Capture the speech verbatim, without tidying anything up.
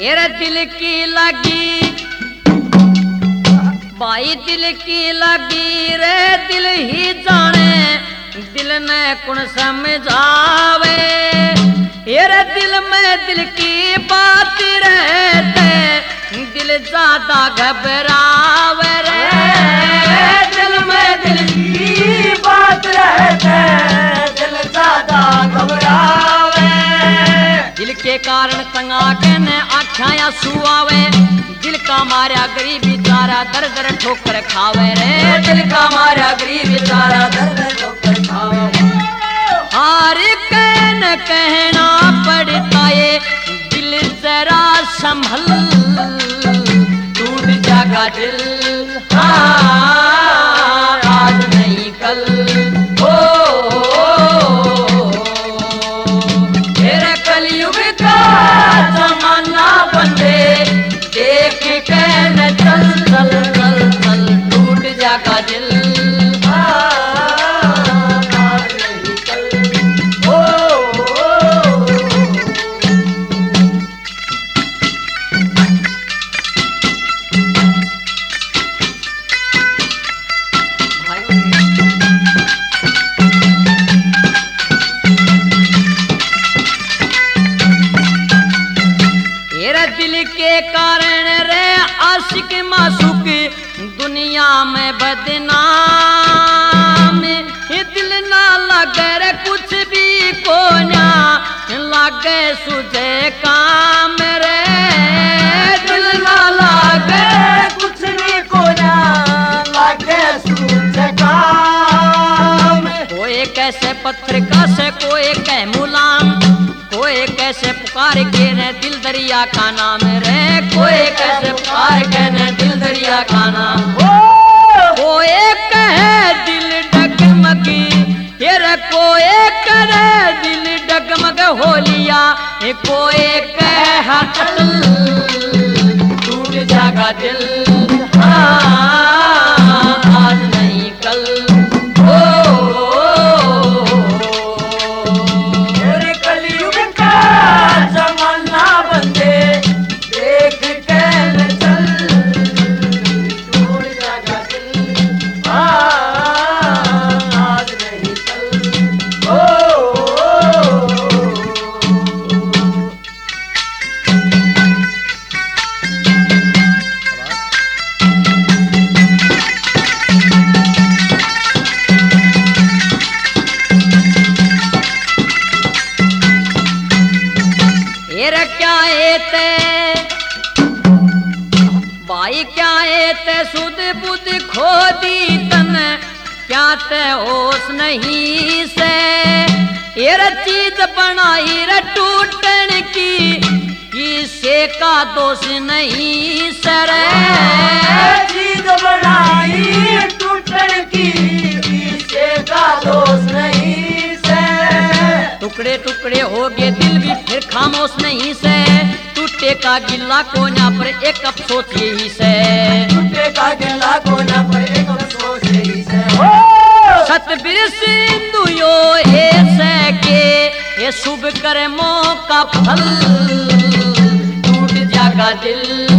ये दिल की लगी भाई दिल की लगी रे दिल ही जाने दिल ने कौन समझावे ये दिल में दिल की बात रहते दिल ज्यादा घबरावे रे दिल में दिल की बात रहते दिल ज्यादा घबरावे दिल के कारण तंगा के ने आख्या सुआवे दिल का मारा गरीब बेचारा दर दर ठोकर खावे रे दिल का मारा गरीब बेचारा दर दर ठोकर खावे हार कहन कहना पड़ता ये दिल जरा संभल टूट जागा दिल हाँ आज नहीं कल ओ तेरे कलयुग का जमाना बंदे देख कहन चल चल चल चल टूट जागा दिल दिल के कारण रे आशिक मासूक दुनिया में बदनाम ये दिल ना लगे रे कुछ भी को ना लगे सुझे काम रे दिल ना लगे कुछ भी को ना लगे सुझे काम कोई कैसे पत्थर का से कोई कह मुलाम कोई कैसे पुकार के ने दिल दरिया का नाम रे कोई कैसे पुकार के ने दिल दरिया का नाम कोई कहे दिल डगमगी तेरे कोई करे दिल डगमग होलिया कोई कह अटल टूट जागा दिल हाँ आज नहीं कल क्या एते भाई क्या एते सुध बुध खो दी तन क्या ते होश नहीं से ये चीज बनाई रे टूटन की किसे का दोष नहीं सर चीज बनाई टूटन की किसे का दोष नहीं टुकड़े टुकड़े हो गए दिल भी फिर खामोश नहीं से टूटे का गिल्ला कोना पर एक अफसोस यही से टूटे का गिल्ला कोना पर एक अफसोस यही से सतबीर सिंधु यो ऐसे के ये शुभ कर्मों का फल टूट जागा दिल